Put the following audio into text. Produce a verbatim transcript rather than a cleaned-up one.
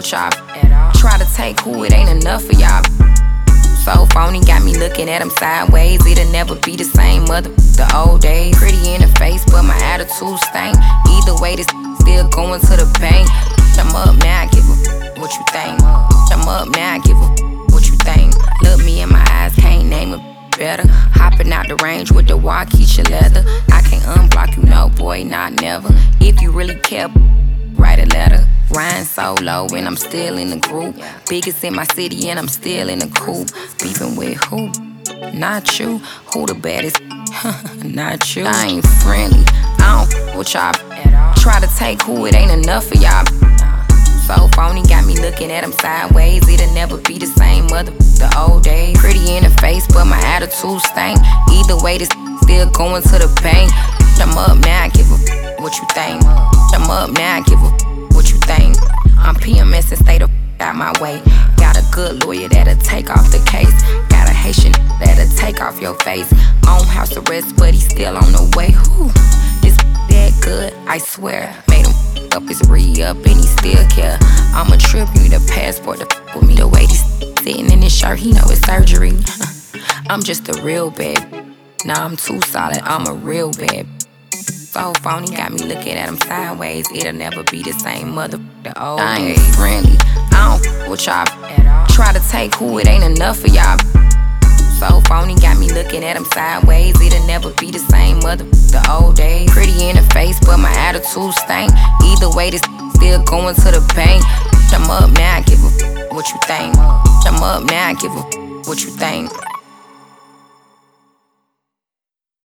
with y'all at all. Try to take who it ain't enough for y'all. So phony, got me looking at him sideways. It'll never be the same mother, the old days. Pretty in the face, but my attitude stank. Either way, this still going to the bank. I'm up now, I give a what you think. I'm up now, I give a what you think. Look me in my eyes, can't name it better. Hopping out the range with the Waukesha leather. I can't unblock you, no boy, not never. If you really care, write a letter. Ryan solo and I'm still in the group. Biggest in my city and I'm still in the coop. Beefing with who? Not you. Who the baddest? Not you. I ain't friendly. I don't f with y'all at all. Try to take who it ain't enough for y'all. So phony, got me looking at him sideways. It'll never be the same mother, the old days. Pretty in the face, but my attitude stank. Either way, this still going to the bank. I'm up now, I give a what you think. I'm up now, I give a what you think. I'm P M S and stay the f out my way. Got a good lawyer that'll take off the case. Got a Haitian that'll take off your face. On house arrest, but he still on the way. Whew, this that good, I swear. Made him up his re-up and he still care. I'ma trip you the passport to f with me. The way he's sitting in his shirt, he know it's surgery. I'm just a real bad. Nah, I'm too solid, I'm a real bad. So phony, got me looking at him sideways. It'll never be the same mother, the old I ain't days. Friendly, I don't f with y'all at all. Try to take who it ain't enough for y'all. So phony, got me looking at him sideways. It'll never be the same mother, the old days. Pretty in the face, but my attitude stank. Either way, this still going to the bank. I'm up now, I give a what you think. I'm up now, I give a what you think.